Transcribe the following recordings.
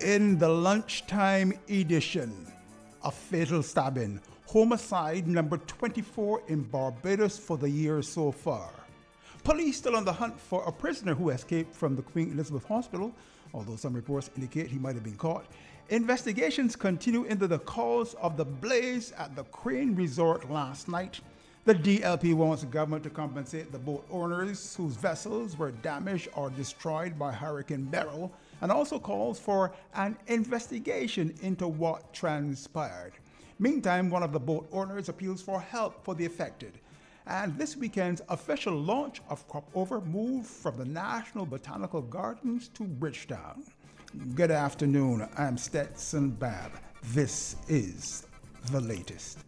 In the lunchtime edition, a fatal stabbing, homicide number 24 in Barbados for the year so far. Police still on the hunt for a prisoner who escaped from the Queen Elizabeth Hospital, although some reports indicate he might have been caught. Investigations continue into the cause of the blaze at the Crane Resort last night. The DLP wants the government to compensate the boat owners whose vessels were damaged or destroyed by Hurricane Beryl, and also calls for an investigation into what transpired. Meantime, one of the boat owners appeals for help for the affected. And this weekend's official launch of Cropover moved from the National Botanical Gardens to Bridgetown. Good afternoon, I'm Stetson Babb. This is The Latest.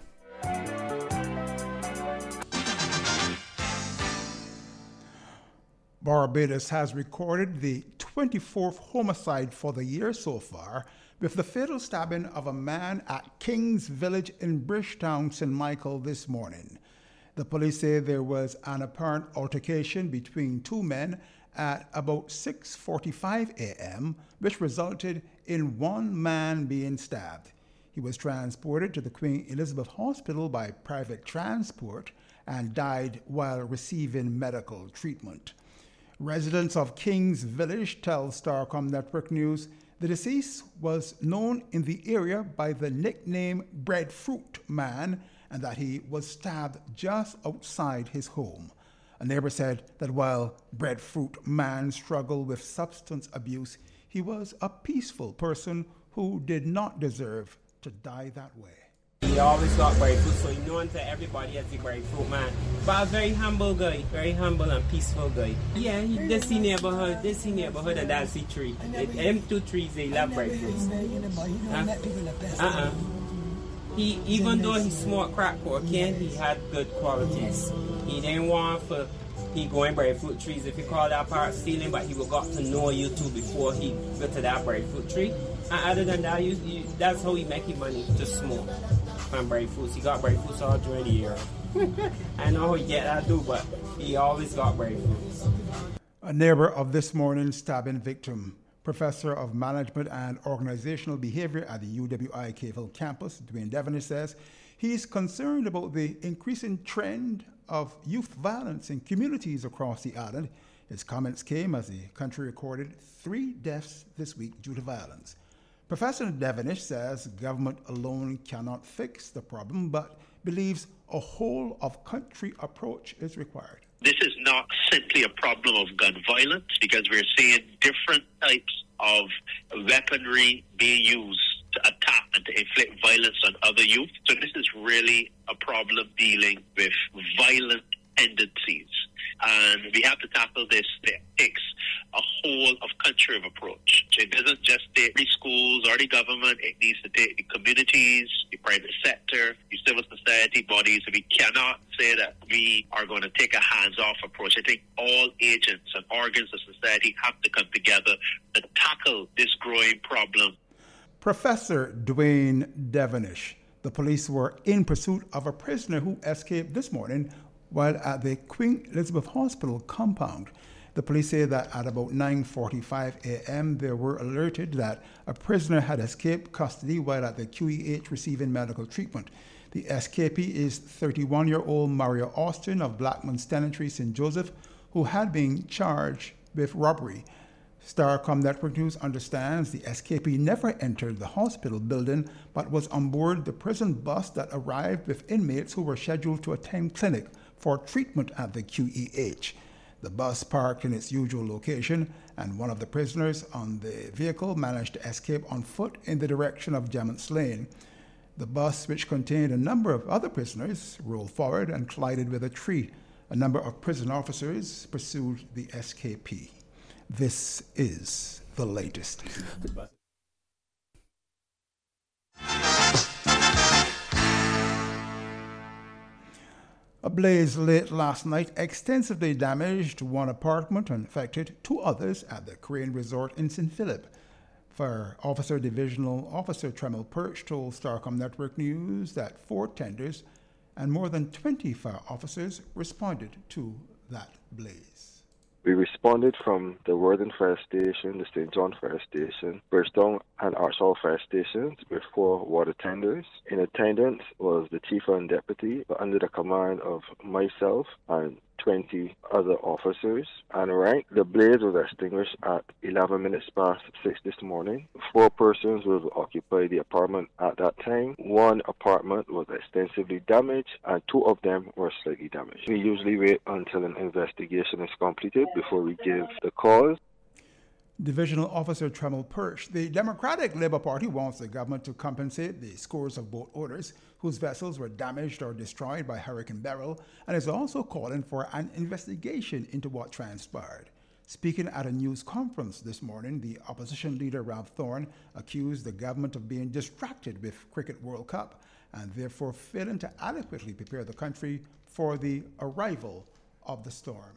Barbados has recorded the 24th homicide for the year so far, with the fatal stabbing of a man at King's Village in Bridgetown, St. Michael this morning. The police say there was an apparent altercation between two men at about 6:45 a.m., which resulted in one man being stabbed. He was transported to the Queen Elizabeth Hospital by private transport and died while receiving medical treatment. Residents of King's Village tell Starcom Network News the deceased was known in the area by the nickname Breadfruit Man and that he was stabbed just outside his home. A neighbor said that while Breadfruit Man struggled with substance abuse, he was a peaceful person who did not deserve to die that way. He always got breadfruit, so he known to everybody as the Breadfruit Man. But a very humble guy, very humble and peaceful guy. Yeah, this the neighborhood, and that's the tree. Them two trees, they love breadfruits. He, even though he smoked crack cocaine, he had good qualities. He didn't want for he going breadfruit trees. If you call that part stealing, but he would got to know you too before he got to that breadfruit tree. And other than that, that's how he make his money, to smoke from breadfruits. He got breadfruits all during the year. I know how he get that too, but he always got breadfruits. A neighbor of this morning's stabbing victim, Professor of Management and Organizational Behavior at the UWI Cave campus, Dwayne Devonish, says he's concerned about the increasing trend of youth violence in communities across the island. His comments came as the country recorded 3 deaths this week due to violence. Professor Devonish says government alone cannot fix the problem, but believes a whole-of-country approach is required. This is not simply a problem of gun violence, because we're seeing different types of weaponry being used to attack and to inflict violence on other youth. So this is really a problem dealing with violent tendencies. And we have to tackle this. It takes a whole-of-country approach. It doesn't just take the schools or the government. It needs to take the communities, the private sector, the civil society bodies. We cannot say that we are going to take a hands-off approach. I think all agents and organs of society have to come together to tackle this growing problem. Professor Dwayne Devonish. The police were in pursuit of a prisoner who escaped this morning while at the Queen Elizabeth Hospital compound. The police say that at about 9:45 a.m. they were alerted that a prisoner had escaped custody while at the QEH receiving medical treatment. The escapee is 31-year-old Mario Austin of Blackman's Tenantry, St. Joseph, who had been charged with robbery. Starcom Network News understands the escapee never entered the hospital building but was on board the prison bus that arrived with inmates who were scheduled to attend clinic for treatment at the QEH. The bus parked in its usual location, and one of the prisoners on the vehicle managed to escape on foot in the direction of Gemants Lane. The bus, which contained a number of other prisoners, rolled forward and collided with a tree. A number of prison officers pursued the escapee. This is The Latest. A blaze late last night extensively damaged one apartment and affected 2 others at the Crane Resort in St. Philip. Fire Officer Divisional Officer Tremel Perch told Starcom Network News that 4 tenders and more than 20 fire officers responded to that blaze. We responded from the Worthing Fire Station, the St. John Fire Station, Bridgetown and Archall Fire Stations with 4 water tenders. In attendance was the Chief and Deputy under the command of myself and 20 other officers and rank. The blaze was extinguished at 11 minutes past 6 this morning. 4 persons will occupy the apartment at that time. 1 apartment was extensively damaged and 2 of them were slightly damaged. We usually wait until an investigation is completed before we give the cause. Divisional Officer Tremel Perch. The Democratic Labour Party wants the government to compensate the scores of boat owners whose vessels were damaged or destroyed by Hurricane Beryl and is also calling for an investigation into what transpired. Speaking at a news conference this morning, the opposition leader Ralph Thorne accused the government of being distracted with Cricket World Cup and therefore failing to adequately prepare the country for the arrival of the storm.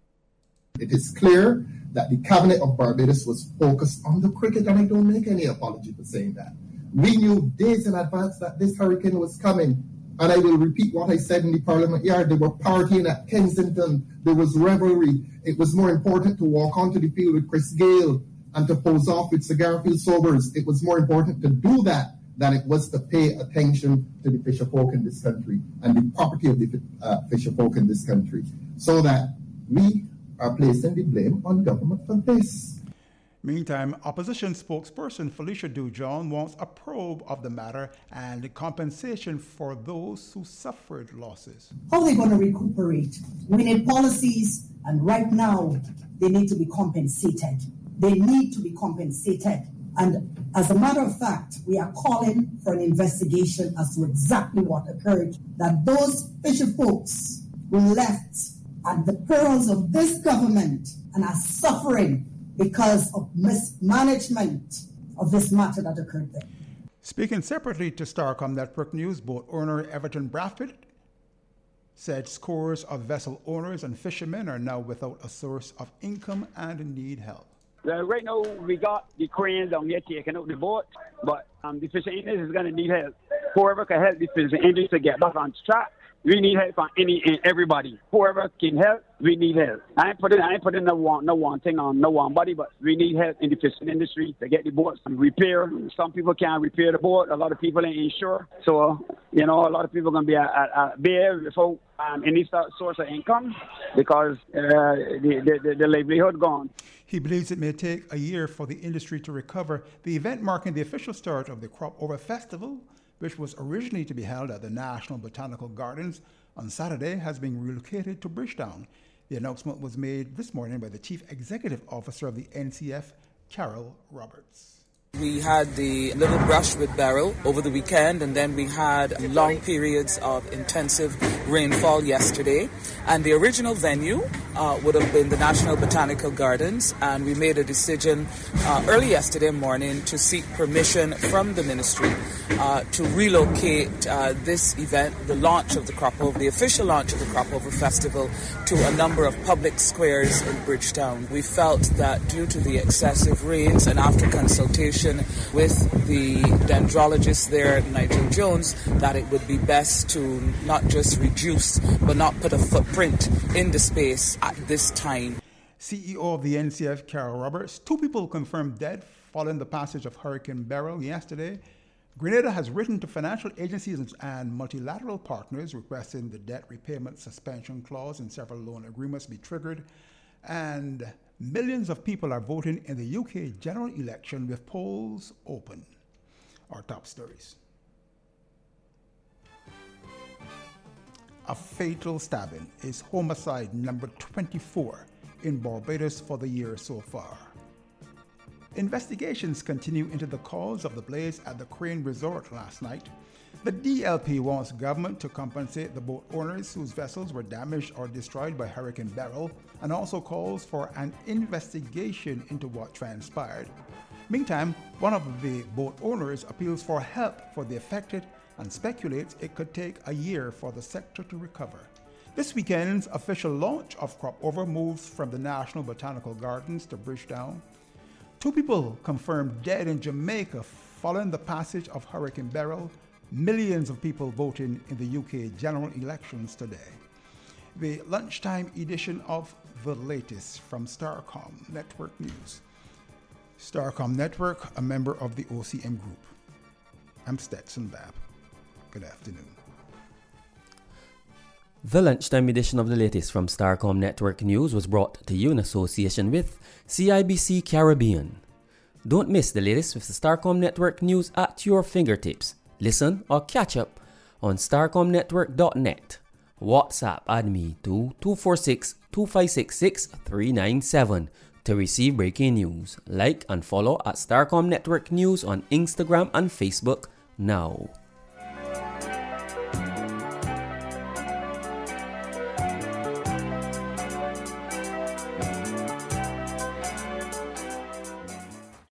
It is clear that the Cabinet of Barbados was focused on the cricket, and I don't make any apology for saying that. We knew days in advance that this hurricane was coming, and I will repeat what I said in the Parliament Yard. They were partying at Kensington. There was revelry. It was more important to walk onto the field with Chris Gayle and to pose off with Cigarfield Sobers. It was more important to do that than it was to pay attention to the fisher folk in this country and the property of the fisher folk in this country, so that we are placing the blame on government for this. Meantime, opposition spokesperson Felicia Dujon wants a probe of the matter and compensation for those who suffered losses. How are they going to recuperate? We need policies, and right now they need to be compensated. They need to be compensated. And as a matter of fact, we are calling for an investigation as to exactly what occurred, that those fisher folks were left at the perils of this government and are suffering because of mismanagement of this matter that occurred there. Speaking separately to Starcom Network News, boat owner Everton Bradford said scores of vessel owners and fishermen are now without a source of income and need help. Right now, we got the cranes down here taking out the boat, but the fishing industry is going to need help. Whoever can help the fishing industry to get back on track, we need help from any and everybody. Whoever can help, we need help. I ain't putting no one thing on no one body, but we need help in the fishing industry to get the boats repair. Some people can't repair the boat. A lot of people ain't insured. So, a lot of people are going to be there without any source of income because the livelihood gone. He believes it may take a year for the industry to recover. The event marking the official start of the Crop Over Festival, which was originally to be held at the National Botanical Gardens on Saturday, has been relocated to Bridgetown. The announcement was made this morning by the Chief Executive Officer of the NCF, Carol Roberts. We had the little brush with Beryl over the weekend, and then we had long periods of intensive rainfall yesterday. And the original venue would have been the National Botanical Gardens, and we made a decision early yesterday morning to seek permission from the ministry to relocate this event, the launch of the Crop Over, the official launch of the Crop Over Festival, to a number of public squares in Bridgetown. We felt that due to the excessive rains and after consultation with the dendrologist there, Nigel Jones, that it would be best to not just reduce but not put a footprint in the space at this time. CEO of the NCF, Carol Roberts. 2 people confirmed dead following the passage of Hurricane Beryl yesterday. Grenada has written to financial agencies and multilateral partners requesting the debt repayment suspension clause in several loan agreements be triggered, and millions of people are voting in the UK general election with polls open. Our top stories. A fatal stabbing is homicide number 24 in Barbados for the year so far. Investigations continue into the cause of the blaze at the Crane Resort last night. The DLP wants government to compensate the boat owners whose vessels were damaged or destroyed by Hurricane Beryl, and also calls for an investigation into what transpired. Meantime, one of the boat owners appeals for help for the affected and speculates it could take a year for the sector to recover. This weekend's official launch of Crop Over moves from the National Botanical Gardens to Bridgetown. 2 people confirmed dead in Jamaica following the passage of Hurricane Beryl. Millions of people voting in the UK general elections today. the lunchtime edition of the latest from Starcom Network News. Starcom Network, a member of the OCM Group. I'm Stetson Babb. Good afternoon. The lunchtime edition of the latest from Starcom Network News was brought to you in association with CIBC Caribbean. Don't miss the latest with the Starcom Network News at your fingertips. Listen or catch up on starcomnetwork.net. WhatsApp add me to 246-2566-397 to receive breaking news. Like and follow at Starcom Network News on Instagram and Facebook now.